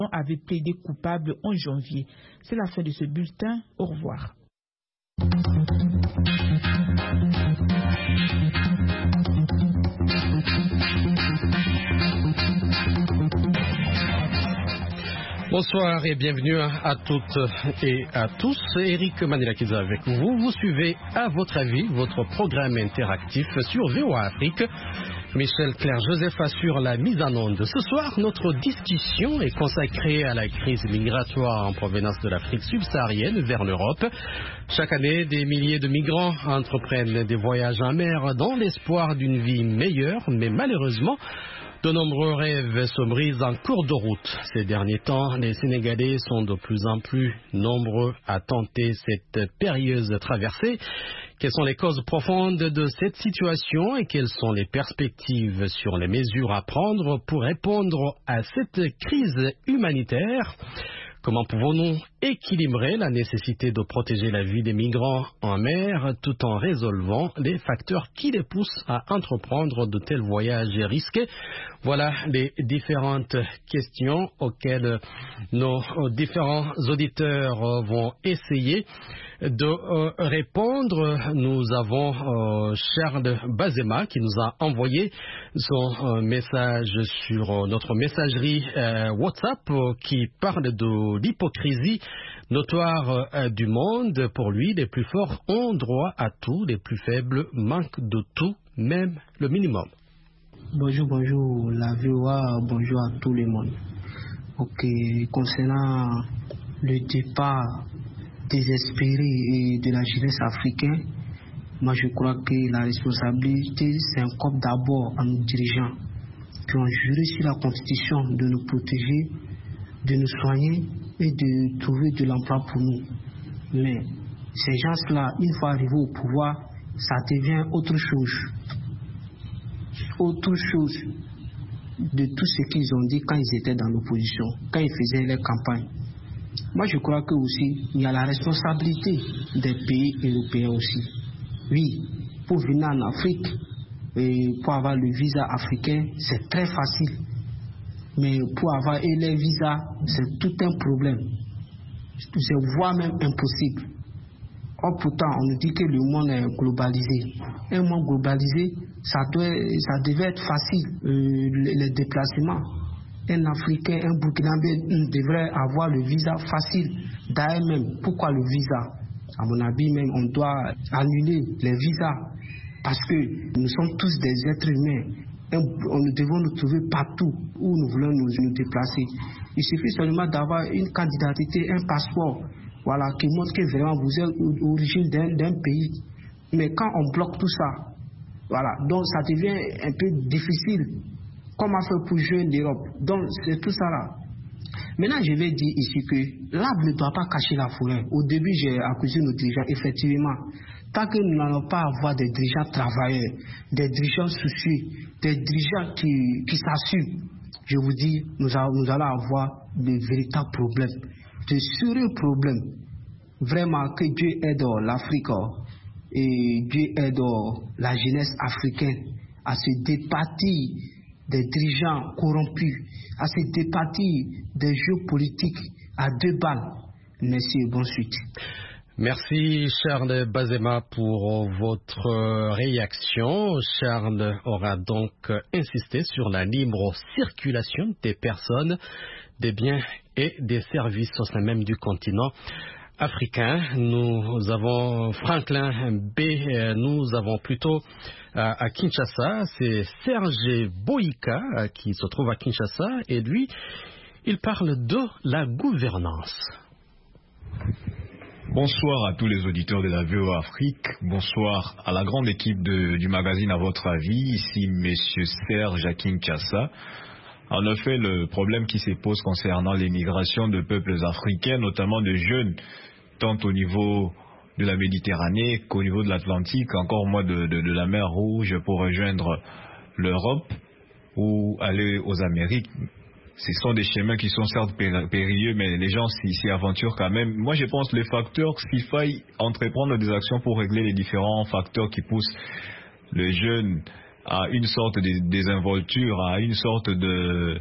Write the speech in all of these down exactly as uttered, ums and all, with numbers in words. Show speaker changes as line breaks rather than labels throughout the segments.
avait plaidé coupable en janvier. C'est la fin de ce bulletin. Au revoir.
Bonsoir et bienvenue à toutes et à tous. Eric Manelakiza avec vous. Vous suivez à votre avis votre programme interactif sur V O A Afrique. Michel Claire-Joseph assure la mise en onde. Ce soir, notre discussion est consacrée à la crise migratoire en provenance de l'Afrique subsaharienne vers l'Europe. Chaque année, des milliers de migrants entreprennent des voyages en mer dans l'espoir d'une vie meilleure, mais malheureusement, de nombreux rêves se brisent en cours de route. Ces derniers temps, les Sénégalais sont de plus en plus nombreux à tenter cette périlleuse traversée. Quelles sont les causes profondes de cette situation et quelles sont les perspectives sur les mesures à prendre pour répondre à cette crise humanitaire? Comment pouvons-nous équilibrer la nécessité de protéger la vie des migrants en mer tout en résolvant les facteurs qui les poussent à entreprendre de tels voyages risqués? Voilà les différentes questions auxquelles nos différents auditeurs vont essayer de euh, répondre. Nous avons euh, Charles Bazema qui nous a envoyé son euh, message sur euh, notre messagerie euh, WhatsApp euh, qui parle de l'hypocrisie notoire euh, du monde. Pour lui, les plus forts ont droit à tout, les plus faibles manquent de tout, même le minimum.
Bonjour, bonjour la V O A, bonjour à tout le monde. Ok, concernant le départ désespéré et de la jeunesse africaine, moi je crois que la responsabilité s'incombe d'abord à nos dirigeants qui ont juré sur la Constitution de nous protéger, de nous soigner et de trouver de l'emploi pour nous. Mais ces gens-là, une fois arrivés au pouvoir, ça devient autre chose. Autre chose de tout ce qu'ils ont dit quand ils étaient dans l'opposition, quand ils faisaient leur campagne. Moi, je crois que aussi, il y a la responsabilité des pays européens aussi. Oui, pour venir en Afrique, et pour avoir le visa africain, c'est très facile. Mais pour avoir les visas, c'est tout un problème. C'est voire même impossible. Or, pourtant, on nous dit que le monde est globalisé. Un monde globalisé, ça, doit, ça devait être facile, euh, les, les déplacements. Un Africain, un Burkinabé devrait avoir le visa facile. D'ailleurs même, pourquoi le visa? À mon avis même, on doit annuler les visas parce que nous sommes tous des êtres humains. Et nous devons nous trouver partout où nous voulons nous, nous déplacer. Il suffit seulement d'avoir une candidature, un passeport, voilà, qui montre que vraiment vous êtes origine d'un, d'un pays. Mais quand on bloque tout ça, voilà, donc ça devient un peu difficile. Comment faire pour jouer l'Europe? Donc, c'est tout ça là. Maintenant, je vais dire ici que l'arbre ne doit pas cacher la forêt. Au début, j'ai accusé nos dirigeants, effectivement. Tant que nous n'allons pas avoir des dirigeants travailleurs, des dirigeants soucieux, des dirigeants qui, qui s'assument, je vous dis, nous, a, nous allons avoir de véritables problèmes, de sérieux problèmes. Vraiment, que Dieu aide l'Afrique et Dieu aide la jeunesse africaine à se départir des dirigeants corrompus, à se départir des jeux politiques à deux balles. Merci et bonne suite.
Merci Charles Bazema pour votre réaction. Charles aura donc insisté sur la libre circulation des personnes, des biens et des services au sein même du continent africain. Nous avons Franklin B, nous avons plutôt à Kinshasa, c'est Serge Boïka qui se trouve à Kinshasa et lui, il parle de la gouvernance.
Bonsoir à tous les auditeurs de la V O A Afrique, bonsoir à la grande équipe de, du magazine À votre avis, ici Monsieur Serge à Kinshasa. En effet, le problème qui se pose concernant l'immigration de peuples africains, notamment de jeunes, tant au niveau de la Méditerranée qu'au niveau de l'Atlantique, encore moins de, de, de la mer Rouge pour rejoindre l'Europe ou aller aux Amériques. Ce sont des chemins qui sont certes périlleux, mais les gens s'y aventurent quand même. Moi, je pense que les facteurs, s'il faille entreprendre des actions pour régler les différents facteurs qui poussent les jeunes à une sorte de désinvolture, à une sorte de,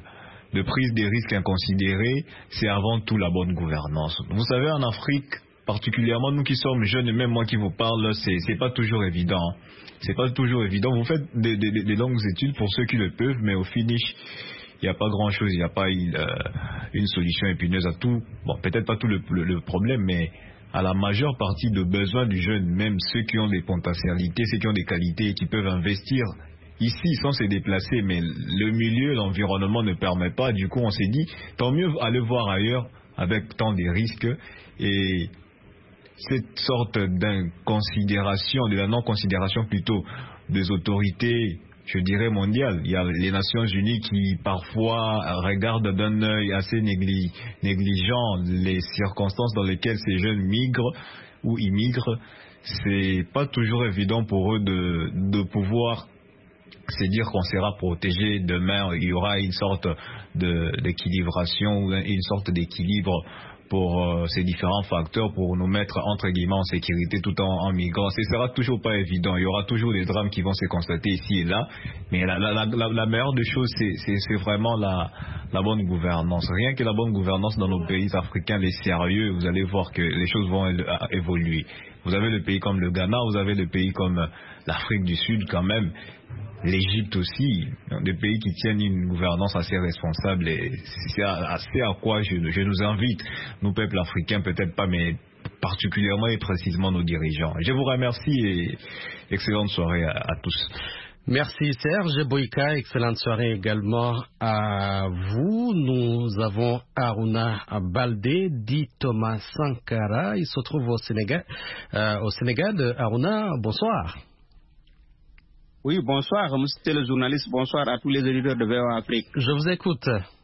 de prise des risques inconsidérés, c'est avant tout la bonne gouvernance. Vous savez, en Afrique, particulièrement nous qui sommes jeunes, et même moi qui vous parle, c'est, c'est pas toujours évident. C'est pas toujours évident. Vous faites des, des, des longues études pour ceux qui le peuvent, mais au finish, il n'y a pas grand-chose, il n'y a pas une, euh, une solution épineuse à tout. Bon, peut-être pas tout le, le, le problème, mais à la majeure partie de besoins du jeune, même ceux qui ont des potentialités, ceux qui ont des qualités et qui peuvent investir ici sans se déplacer, mais le milieu, l'environnement ne permet pas. Du coup, on s'est dit, tant mieux aller voir ailleurs avec tant de risques. Et cette sorte d'inconsidération, de la non-considération plutôt des autorités, je dirais mondiales. Il y a les Nations Unies qui parfois regardent d'un œil assez négli- négligent les circonstances dans lesquelles ces jeunes migrent ou immigrent. C'est pas toujours évident pour eux de, de pouvoir se dire qu'on sera protégé demain. Il y aura une sorte de, d'équilibration ou une sorte d'équilibre pour euh, ces différents facteurs pour nous mettre entre guillemets en sécurité tout en, en migrant. Ce sera toujours pas évident. Il y aura toujours des drames qui vont se constater ici et là. Mais la, la, la, la meilleure des choses, c'est, c'est, c'est vraiment la, la bonne gouvernance. Rien que la bonne gouvernance dans nos pays africains, les sérieux, vous allez voir que les choses vont évoluer. Vous avez le pays comme le Ghana, vous avez le pays comme l'Afrique du Sud quand même. L'Égypte aussi, des pays qui tiennent une gouvernance assez responsable, et c'est assez à quoi je, je nous invite, nous peuples africains, peut-être pas, mais particulièrement et précisément nos dirigeants. Je vous remercie et excellente soirée à, à tous.
Merci Serge Boïka, excellente soirée également à vous. Nous avons Aruna Baldé, dit Thomas Sankara, il se trouve au Sénégal. Euh, au Sénégal, Aruna, bonsoir.
Oui, bonsoir, monsieur le journaliste, bonsoir à tous les éditeurs de V O A Afrique.
Je vous écoute.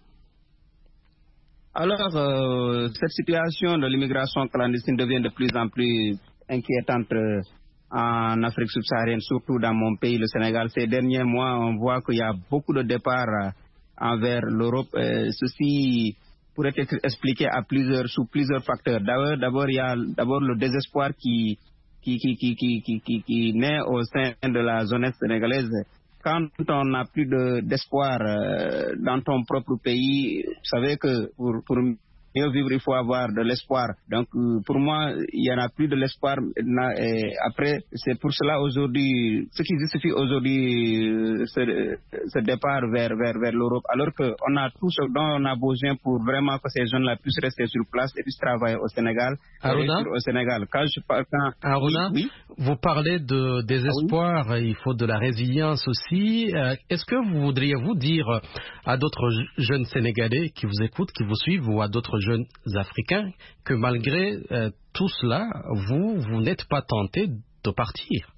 Alors, euh, cette situation de l'immigration clandestine devient de plus en plus inquiétante euh, en Afrique subsaharienne, surtout dans mon pays, le Sénégal. Ces derniers mois, on voit qu'il y a beaucoup de départs euh, envers l'Europe. Euh, ceci pourrait être expliqué à plusieurs, sous plusieurs facteurs. D'abord, d'abord, il y a d'abord le désespoir qui... Qui, qui, qui, qui, qui, qui, qui naît au sein de la jeunesse sénégalaise. Quand on n'a plus de, d'espoir euh, dans ton propre pays, vous savez que pour, pour mieux vivre, il faut avoir de l'espoir. Donc, euh, pour moi, il n'y en a plus de l'espoir. Et après, c'est pour cela aujourd'hui, ce qui justifie aujourd'hui euh, ce, ce départ vers, vers, vers l'Europe, alors qu'on a tout ce dont on a besoin pour vraiment que ces jeunes-là puissent rester sur place et puissent travailler au Sénégal.
Aruna,
au Sénégal. Quand je parle, quand...
Aruna,
oui, oui.
Vous parlez de désespoir, ah, oui. Il faut de la résilience aussi. Euh, est-ce que vous voudriez vous dire à d'autres jeunes Sénégalais qui vous écoutent, qui vous suivent, ou à d'autres jeunes Africains, que malgré euh, tout cela, vous, vous n'êtes pas tentés de partir?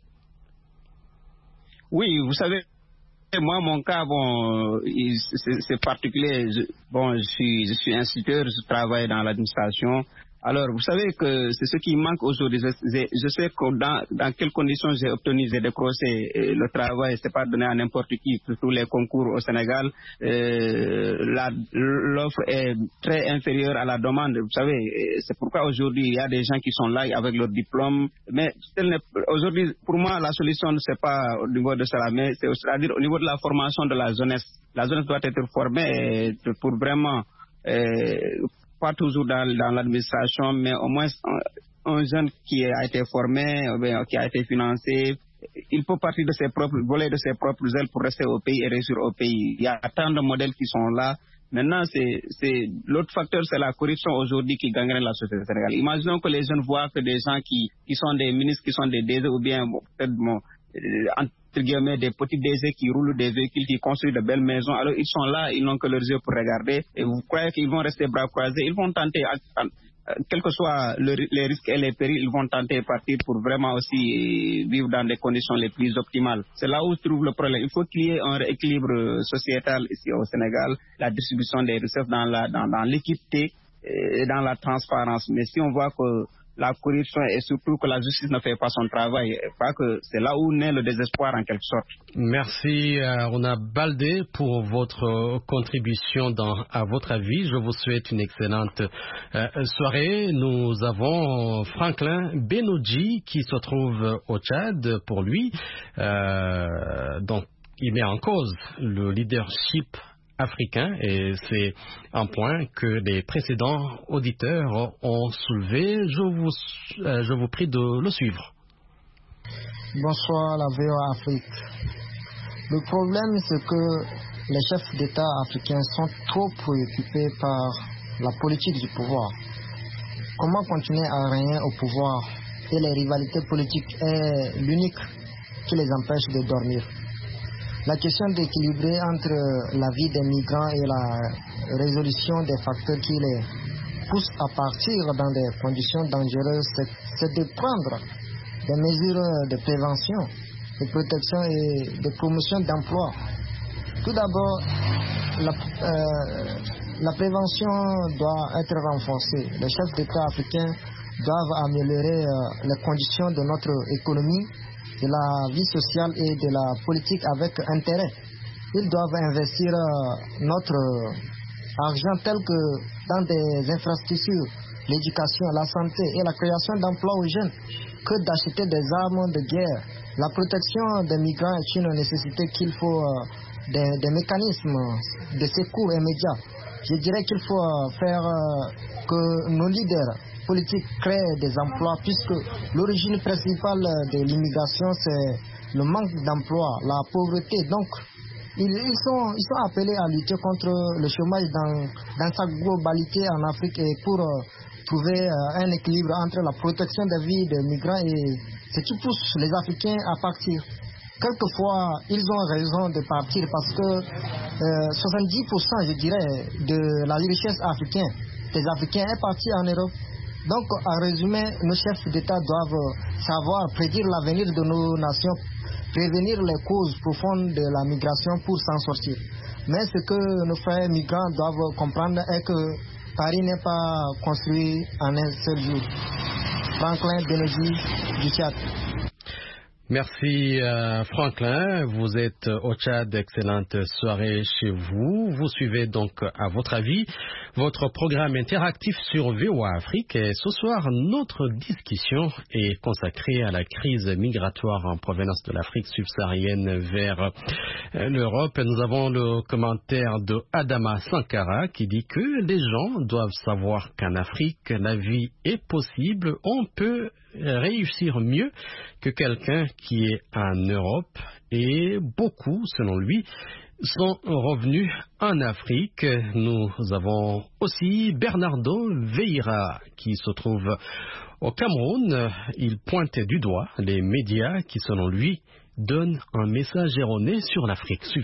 Oui, vous savez, moi, mon cas, bon, c'est, c'est particulier. Je, bon, je suis, je suis instituteur, je travaille dans l'administration. Alors, vous savez que c'est ce qui manque aujourd'hui. Je, je, je sais que dans, dans quelles conditions j'ai obtenu, j'ai décroché le travail. C'est pas donné à n'importe qui. Tous les concours au Sénégal, euh, la, l'offre est très inférieure à la demande. Vous savez, c'est pourquoi aujourd'hui il y a des gens qui sont là avec leur diplôme. Mais aujourd'hui, pour moi, la solution ne c'est pas au niveau de cela, mais c'est, c'est-à-dire au niveau de la formation de la jeunesse. La jeunesse doit être formée pour vraiment euh, pas toujours dans, dans l'administration, mais au moins un, un jeune qui a été formé, qui a été financé, il peut partir de ses propres, voler de ses propres ailes pour rester au pays et réussir au pays. Il y a tant de modèles qui sont là. Maintenant, c'est, c'est, l'autre facteur, c'est la corruption aujourd'hui qui gangrène la société sénégalaise. Imaginons que les jeunes voient que des gens qui, qui sont des ministres, qui sont des D G ou bien, bon, peut-être, bon, entre guillemets, des petits D G qui roulent des véhicules, qui construisent de belles maisons. Alors, ils sont là, ils n'ont que leurs yeux pour regarder. Et vous croyez qu'ils vont rester bras croisés? Ils vont tenter, à, à, quels que soient le, les risques et les périls, ils vont tenter de partir pour vraiment aussi vivre dans des conditions les plus optimales. C'est là où se trouve le problème. Il faut qu'il y ait un équilibre sociétal ici au Sénégal, la distribution des ressources dans, la, dans, dans l'équité et dans la transparence. Mais si on voit que la corruption et surtout que la justice ne fait pas son travail, je crois que c'est là où naît le désespoir en quelque sorte.
Merci Aruna Baldé pour votre contribution dans, à votre avis. Je vous souhaite une excellente euh, soirée. Nous avons Franklin Benodji qui se trouve au Tchad. Pour lui, euh, donc il met en cause le leadership africain et c'est un point que les précédents auditeurs ont soulevé. Je vous, euh, je vous prie de le suivre.
Bonsoir, la V O A Afrique. Le problème, c'est que les chefs d'État africains sont trop préoccupés par la politique du pouvoir. Comment continuer à régner au pouvoir et les rivalités politiques est l'unique qui les empêche de dormir. La question d'équilibrer entre la vie des migrants et la résolution des facteurs qui les poussent à partir dans des conditions dangereuses, c'est de prendre des mesures de prévention, de protection et de promotion d'emploi. Tout d'abord, la, euh, la prévention doit être renforcée. Les chefs d'État africains doivent améliorer euh, les conditions de notre économie, de la vie sociale et de la politique avec intérêt. Ils doivent investir euh, notre argent tel que dans des infrastructures, l'éducation, la santé et la création d'emplois aux jeunes, que d'acheter des armes de guerre. La protection des migrants est une nécessité qu'il faut euh, des, des mécanismes de secours immédiats. Je dirais qu'il faut euh, faire euh, que nos leaders politiques créent des emplois, puisque l'origine principale de l'immigration, c'est le manque d'emploi, la pauvreté. Donc, ils, ils, sont, ils sont appelés à lutter contre le chômage dans, dans sa globalité en Afrique et pour euh, trouver euh, un équilibre entre la protection des vies des migrants et ce qui pousse les Africains à partir. Quelquefois, ils ont raison de partir parce que euh, soixante-dix pour cent, je dirais, de la richesse africaine, des Africains est parti en Europe. Donc, en résumé, nos chefs d'État doivent savoir prédire l'avenir de nos nations, prévenir les causes profondes de la migration pour s'en sortir. Mais ce que nos frères migrants doivent comprendre est que Paris n'est pas construit en un seul jour. Franklin Denezi du Tchad.
Merci euh, Franklin, vous êtes au Tchad, excellente soirée chez vous. Vous suivez donc à votre avis votre programme interactif sur V O A Afrique et ce soir notre discussion est consacrée à la crise migratoire en provenance de l'Afrique subsaharienne vers euh, l'Europe. Nous avons le commentaire de Adama Sankara qui dit que les gens doivent savoir qu'en Afrique la vie est possible, on peut réussir mieux que quelqu'un qui est en Europe et beaucoup, selon lui, sont revenus en Afrique. Nous avons aussi Bernardo Veira qui se trouve au Cameroun. Il pointe du doigt les médias qui, selon lui, donnent un message erroné sur l'Afrique. Suivez.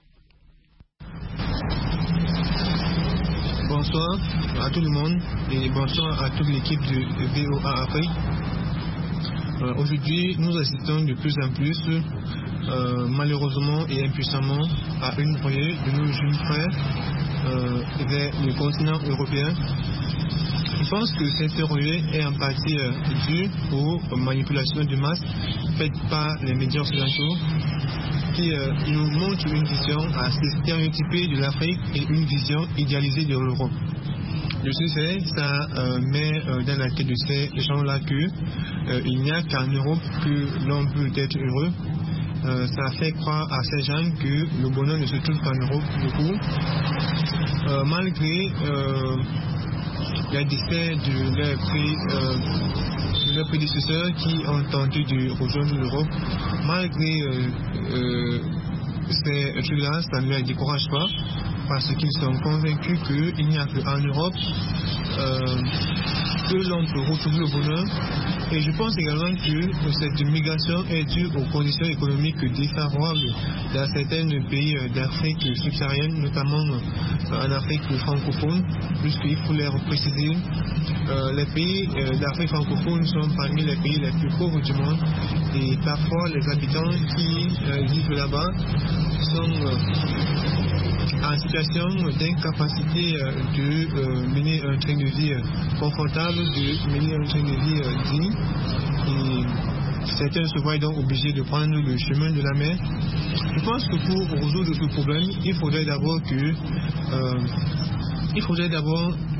Bonsoir à tout le monde et bonsoir à toute l'équipe de V O A Afrique. Euh, Aujourd'hui, nous assistons de plus en plus, euh, malheureusement et impuissamment, à une ruée de nos jeunes frères euh, vers le continent européen. Je pense que cette ruée est en partie euh, due aux manipulations de masse faites par les médias occidentaux qui euh, nous montrent une vision assez stéréotypée de l'Afrique et une vision idéalisée de l'Europe. De ce fait, ça euh, met euh, dans la tête de ces gens-là qu'il euh, n'y a qu'en Europe que l'on peut être heureux. Euh, ça fait croire à ces gens que le bonheur ne se trouve qu'en Europe beaucoup. Euh, malgré euh, les décès de leurs euh, leur prédécesseurs qui ont tenté de rejoindre l'Europe, malgré euh, euh, ces trucs-là, ça ne les décourage pas, parce qu'ils sont convaincus qu'il n'y a qu'en Europe euh, que l'on peut retrouver le bonheur. Et je pense également que cette migration est due aux conditions économiques défavorables dans certains pays d'Afrique subsaharienne, notamment en Afrique francophone, puisqu'il faut les préciser, euh, les pays d'Afrique francophone sont parmi les pays les plus pauvres du monde et parfois les habitants qui euh, vivent là-bas sont euh, en situation d'incapacité euh, de euh, mener un train de vie euh, confortable, de mener un train de vie euh, digne. Et certains se voient donc obligés de prendre le chemin de la mer. Je pense que pour résoudre ce problème, il faudrait d'abord que euh, il faudrait d'abord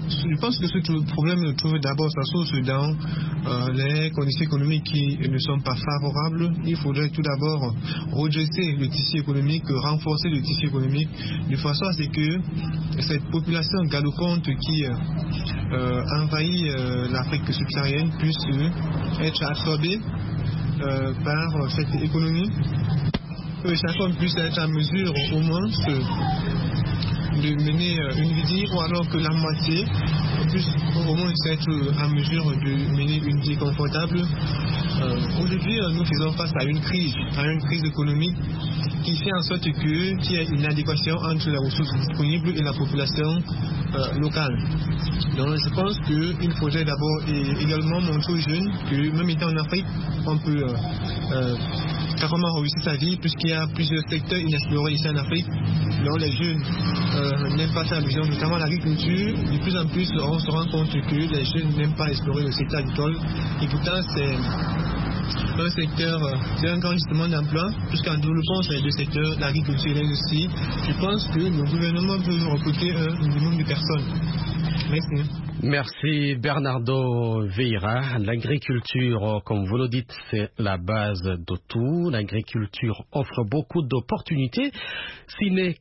je pense que ce problème trouve d'abord sa source dans euh, les conditions économiques qui ne sont pas favorables. Il faudrait tout d'abord redresser le tissu économique, renforcer le tissu économique, de façon à ce que cette population galopante qui euh, envahit euh, l'Afrique subsaharienne puisse euh, être absorbée euh, par cette économie. Que chacun puisse être en mesure au moins de mener une vie digne, ou alors que la moitié puisse au moins être en mesure de mener une vie confortable. Euh, aujourd'hui, nous faisons face à une crise, à une crise économique qui fait en sorte que qu'il y ait une adéquation entre les ressources disponibles et la population euh, locale. Donc je pense qu'il faudrait d'abord également montrer aux jeunes que même étant en Afrique, on peut euh, euh, carrément réussir sa vie, puisqu'il y a plusieurs secteurs inexplorés ici en Afrique. Donc les jeunes euh, n'aiment pas sa vision, notamment l'agriculture. De plus en plus, on se rend compte que les jeunes n'aiment pas explorer le secteur agricole. Et pourtant, c'est un secteur, c'est un grand justement d'emploi, puisqu'en développant ces deux secteurs, l'agriculture et l'industrie, je pense que le gouvernement peut recruter un minimum de personnes. Merci.
Merci Bernardo Vieira. L'agriculture, comme vous le dites, c'est la base de tout. L'agriculture offre beaucoup d'opportunités. Sine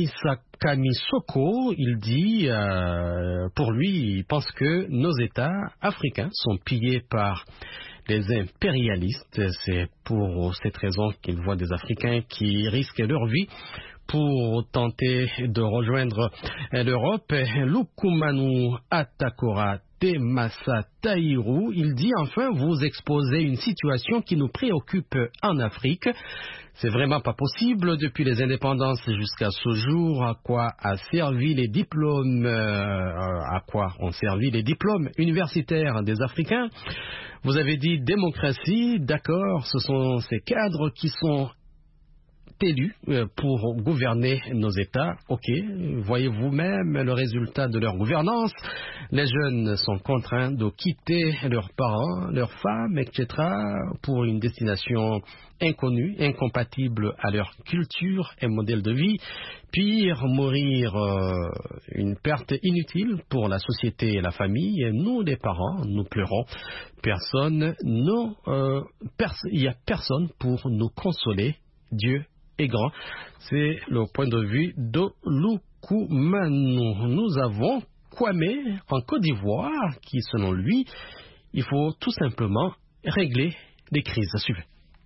Kamisoko, il dit, euh, pour lui, il pense que nos États africains sont pillés par les impérialistes. C'est pour cette raison qu'il voit des Africains qui risquent leur vie pour tenter de rejoindre l'Europe. Lukumanu Atakora Temasa Taïrou, il dit enfin, vous exposez une situation qui nous préoccupe en Afrique. C'est vraiment pas possible depuis les indépendances jusqu'à ce jour. À quoi a servi les diplômes, euh, à quoi ont servi les diplômes universitaires des Africains? Vous avez dit démocratie, d'accord, ce sont ces cadres qui sont élus pour gouverner nos États. Ok, voyez vous-même le résultat de leur gouvernance. Les jeunes sont contraints de quitter leurs parents, leurs femmes, et cetera pour une destination inconnue, incompatible à leur culture et modèle de vie. Pire, mourir, euh, une perte inutile pour la société et la famille. Et nous, les parents, nous pleurons. Personne, non, euh, pers- il n'y a personne pour nous consoler. Dieu est grand. C'est le point de vue de Lukumanu. Nous avons Kwame en Côte d'Ivoire qui, selon lui, il faut tout simplement régler les crises. Suivez.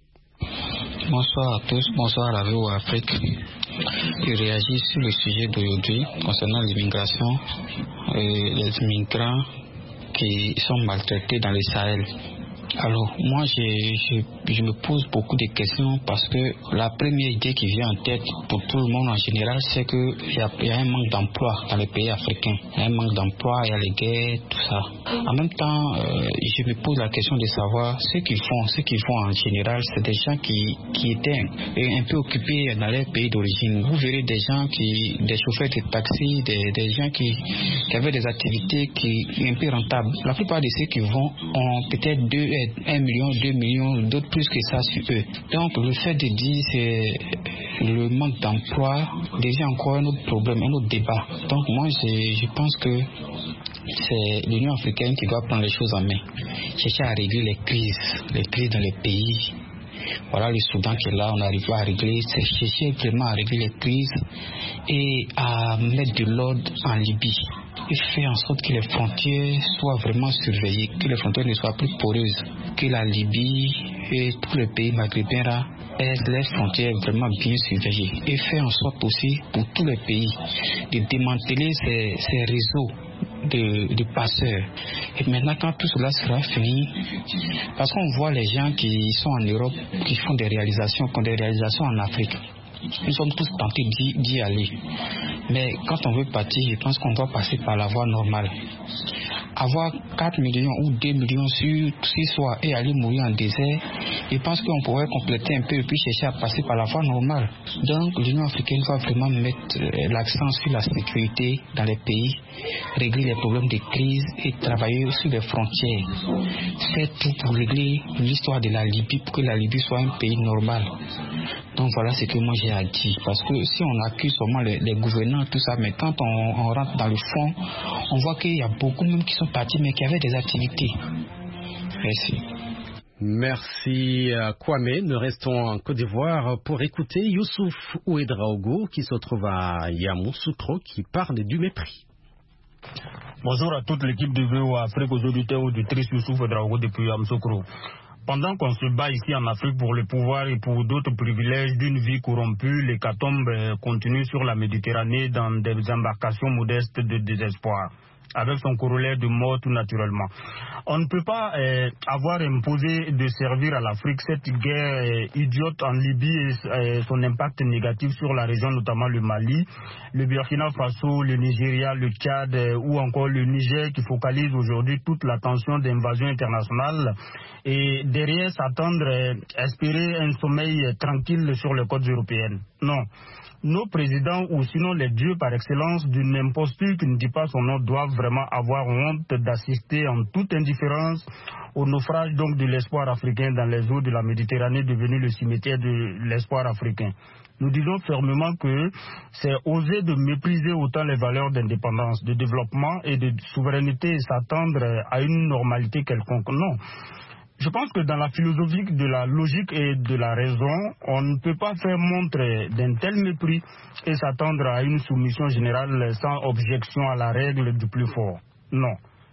Bonsoir à tous, bonsoir à la V O Afrique. Je réagis sur le sujet d'aujourd'hui concernant l'immigration et les immigrants qui sont maltraités dans le Sahel. Alors, moi, je, je, je me pose beaucoup de questions parce que la première idée qui vient en tête pour tout le monde en général, c'est qu'il y a, y a un manque d'emploi dans les pays africains. Il y a un manque d'emploi, il y a les guerres, tout ça. En même temps, euh, je me pose la question de savoir ce qu'ils font. Ce qu'ils font en général, c'est des gens qui, qui étaient un peu occupés dans leur pays d'origine. Vous verrez des gens qui, des chauffeurs de taxi, des, des gens qui, qui avaient des activités qui sont un peu rentables. La plupart de ceux qui vont ont peut-être deux un million, deux millions, d'autres plus que ça sur eux. Donc le fait de dire c'est le manque d'emploi devient encore un autre problème, un autre débat. Donc moi je, je pense que c'est l'Union africaine qui doit prendre les choses en main. Chercher à régler les crises, les crises dans les pays. Voilà le Soudan qui est là, on n'arrive pas à régler, c'est chercher vraiment à régler les crises et à mettre de l'ordre en Libye. Et faire en sorte que les frontières soient vraiment surveillées, que les frontières ne soient plus poreuses, que la Libye et tous les pays maghrébins là aient les frontières vraiment bien surveillées. Et faire en sorte aussi pour tous les pays de démanteler ces, ces réseaux de, de passeurs. Et maintenant quand tout cela sera fini, parce qu'on voit les gens qui sont en Europe, qui font des réalisations, qui ont des réalisations en Afrique. Nous sommes tous tentés d'y, d'y aller. Mais quand on veut partir, je pense qu'on doit passer par la voie normale. Avoir quatre millions ou deux millions sur six soirs et aller mourir en désert, Je pense qu'on pourrait compléter un peu et puis chercher à passer par la voie normale. Donc l'Union africaine va vraiment mettre l'accent sur la sécurité dans les pays, régler les problèmes de crise et travailler sur les frontières. Faire tout pour régler l'histoire de la Libye, pour que la Libye soit un pays normal. Donc voilà ce que moi j'ai à dire. Parce que si on accuse seulement les, les gouvernants, tout ça, mais quand on, on rentre dans le fond, on voit qu'il y a beaucoup même qui sont partis, mais qui avaient des activités. Merci.
Merci à Kwame. Nous restons en Côte d'Ivoire pour écouter Youssouf Ouedraogo qui se trouve à Yamoussoukro qui parle du mépris.
Bonjour à toute l'équipe de V O A Afrique, aux auditeurs auditrices, Youssouf Ouedraogo depuis Yamoussoukro. Pendant qu'on se bat ici en Afrique pour le pouvoir et pour d'autres privilèges d'une vie corrompue, l'hécatombe continue sur la Méditerranée dans des embarcations modestes de désespoir, avec son corollaire de mort tout naturellement. On ne peut pas euh, avoir imposé de servir à l'Afrique cette guerre euh, idiote en Libye et euh, son impact négatif sur la région, notamment le Mali, le Burkina Faso, le Nigeria, le Tchad euh, ou encore le Niger qui focalise aujourd'hui toute l'attention d'invasion internationale et derrière s'attendre, euh, espérer un sommeil euh, tranquille sur les côtes européennes. Non. Nos présidents, ou sinon les dieux par excellence d'une imposture qui ne dit pas son nom, doivent vraiment avoir honte d'assister en toute indifférence au naufrage donc de l'espoir africain dans les eaux de la Méditerranée, devenu le cimetière de l'espoir africain. Nous disons fermement que c'est oser de mépriser autant les valeurs d'indépendance, de développement et de souveraineté et s'attendre à une normalité quelconque. Non. Je pense que dans la philosophie de la logique et de la raison, on ne peut pas faire montre d'un tel mépris et s'attendre à une soumission générale sans objection à la règle du plus fort. Non.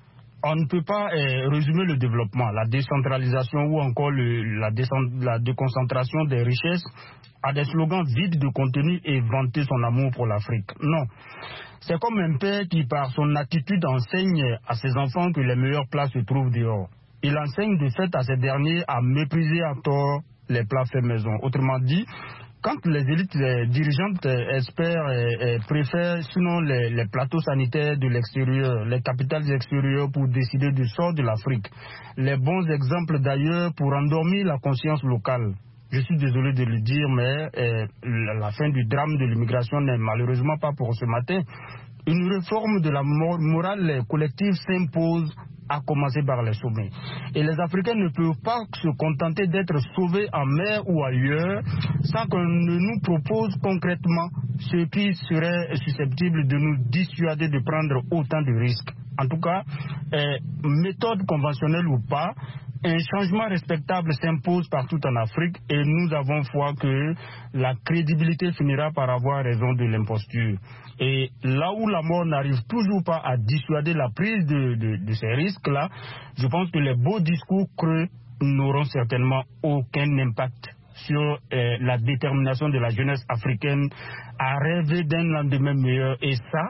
On ne peut pas euh, résumer le développement, la décentralisation ou encore le, la, la déconcentration des richesses à des slogans vides de contenu et vanter son amour pour l'Afrique. Non. C'est comme un père qui, par son attitude, enseigne à ses enfants que les meilleures places se trouvent dehors. Il enseigne de fait à ces derniers à mépriser à tort les plats faits maison. Autrement dit, quand les élites les dirigeantes espèrent et, et préfèrent sinon les, les plateaux sanitaires de l'extérieur, les capitales extérieures pour décider du sort de l'Afrique, les bons exemples d'ailleurs pour endormir la conscience locale. Je suis désolé de le dire, mais eh, la fin du drame de l'immigration n'est malheureusement pas pour ce matin. Une réforme de la morale collective s'impose, à commencer par les sommets. Et les Africains ne peuvent pas se contenter d'être sauvés en mer ou ailleurs sans qu'on ne nous propose concrètement ce qui serait susceptible de nous dissuader de prendre autant de risques. En tout cas, eh, méthode conventionnelle ou pas, un changement respectable s'impose partout en Afrique et nous avons foi que la crédibilité finira par avoir raison de l'imposture. Et là où la mort n'arrive toujours pas à dissuader la prise de, de, de ces risques-là, je pense que les beaux discours creux n'auront certainement aucun impact sur euh, la détermination de la jeunesse africaine à rêver d'un lendemain meilleur. Et ça,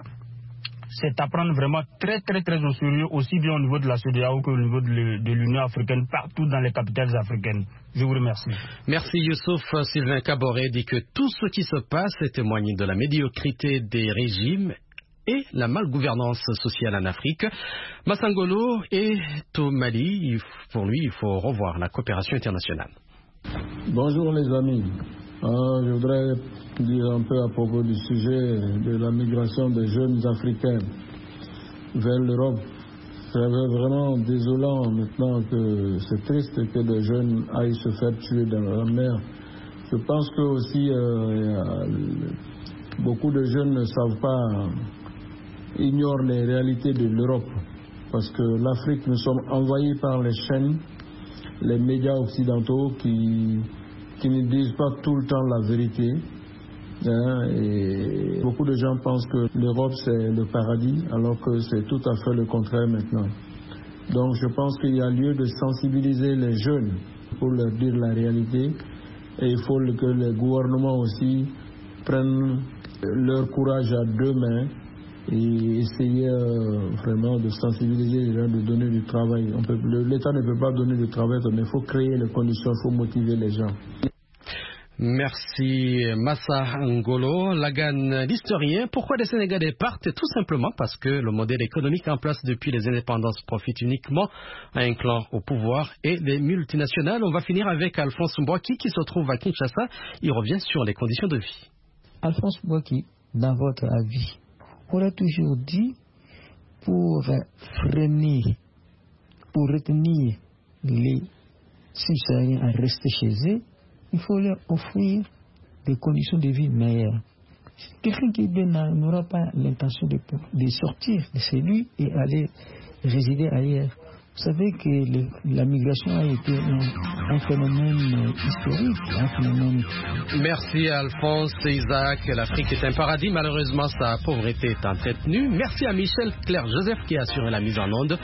c'est à prendre vraiment très très très au sérieux, aussi bien au niveau de la C E D E A O qu'au niveau de l'Union africaine, partout dans les capitales africaines. Je vous remercie.
Merci Youssouf. Sylvain Kaboré dit que tout ce qui se passe témoigne de la médiocrité des régimes et la malgouvernance sociale en Afrique. Massangolo et Tomali, pour lui, il faut revoir la coopération internationale.
Bonjour les amis. Euh, je voudrais dire un peu à propos du sujet de la migration des jeunes Africains vers l'Europe. C'est vraiment désolant maintenant que c'est triste que des jeunes aillent se faire tuer dans la mer. Je pense que aussi euh, beaucoup de jeunes ne savent pas, ignorent les réalités de l'Europe. Parce que l'Afrique, nous sommes envahis par les chaînes, les médias occidentaux qui... qui ne disent pas tout le temps la vérité. Hein, et beaucoup de gens pensent que l'Europe c'est le paradis, alors que c'est tout à fait le contraire maintenant. Donc je pense qu'il y a lieu de sensibiliser les jeunes pour leur dire la réalité. Et il faut que les gouvernements aussi prennent leur courage à deux mains et essayer euh, vraiment de sensibiliser les gens, de donner du travail. L'État ne peut pas donner du travail, mais il faut créer les conditions, il faut motiver les gens.
Merci Massa Ngolo. Lagan, l'historien, pourquoi les Sénégalais partent? Tout simplement parce que le modèle économique en place depuis les indépendances profite uniquement à un clan au pouvoir et les multinationales. On va finir avec Alphonse Mbouaki qui se trouve à Kinshasa. Il revient sur les conditions de vie.
Alphonse Mbouaki, dans votre avis, on a toujours dit pour freiner, pour retenir les subsahariens à rester chez eux, il faut leur offrir des conditions de vie meilleures. Quelqu'un qui n'aura pas l'intention de, de sortir de chez lui et aller résider ailleurs. Vous savez que le, la migration a été un, un phénomène historique, un phénomène...
Merci Alphonse, Isaac. L'Afrique est un paradis. Malheureusement, sa pauvreté est entretenue. Merci à Michel Claire Joseph qui a assuré la mise en onde.